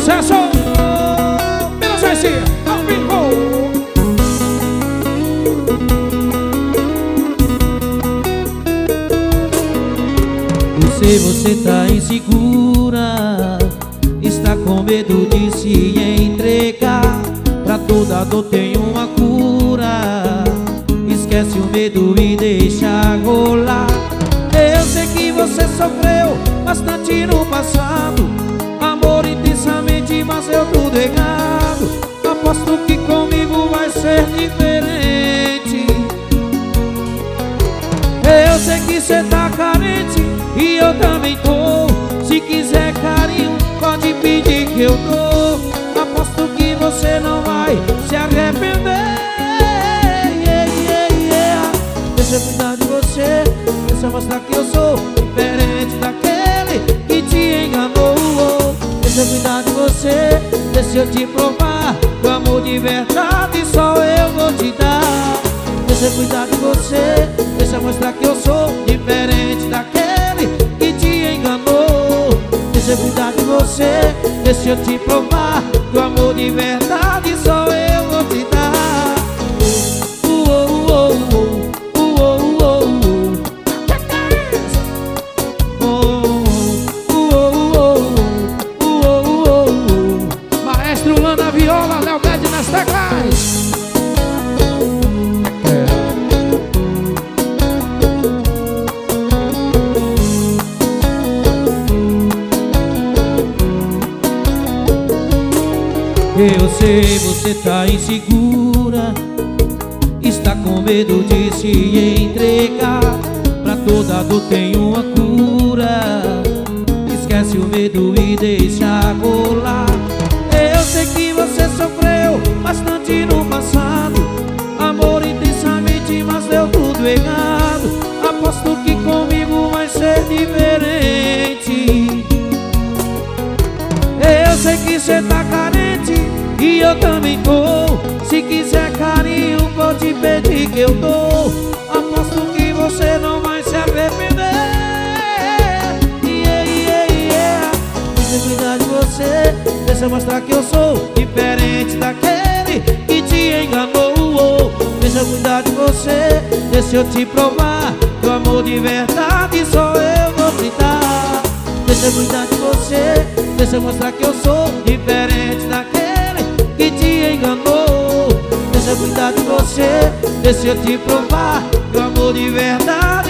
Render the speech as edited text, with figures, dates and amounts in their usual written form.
sucesso. Minas Gerais, ao vivo. Você tá insegura, está com medo de se entregar. Pra toda dor tem uma cura. Esquece o medo e deixa rolar. Eu sei que você sofreu bastante no passado, amor intensamente, mas eu tudo errado. Aposto que comigo vai ser diferente. Eu sei que cê tá carente e eu também tô. Se quiser carinho, pode pedir que eu dou. Aposto que você não vai se arrepender. Deixa eu cuidar de você, deixa eu mostrar que eu sou diferente daquele que te enganou. Deixa eu cuidar de você, deixa eu te provar que o amor de verdade só eu vou te dar. Deixa eu cuidar de você, deixa eu mostrar que eu sou diferente daquele que te enganou. Deixa eu cuidar de você, deixa eu te provar que o amor de verdade só eu vou te dar. Maestro Lana Viola, Léo Guedes nas teclas. Eu sei, você tá insegura, está com medo de se entregar. Pra toda dor tem uma cura. Esquece o medo e deixa rolar. Eu sei que você sofreu bastante no passado, amor intensamente, mas deu tudo errado. Aposto que comigo vai ser diferente. Eu sei que cê tá carente e eu também tô. Se quiser carinho, pode pedir que eu dou. Aposto que você não vai se arrepender. Deixa eu cuidar de você, deixa eu mostrar que eu sou diferente daquele que te enganou. Deixa eu cuidar de você, deixa eu te provar que o amor de verdade só eu vou te dar. Deixa eu cuidar de você, deixa eu mostrar que eu sou diferente daquele que te enganou. Deixa eu cuidar de você, deixa eu te provar que o amor de verdade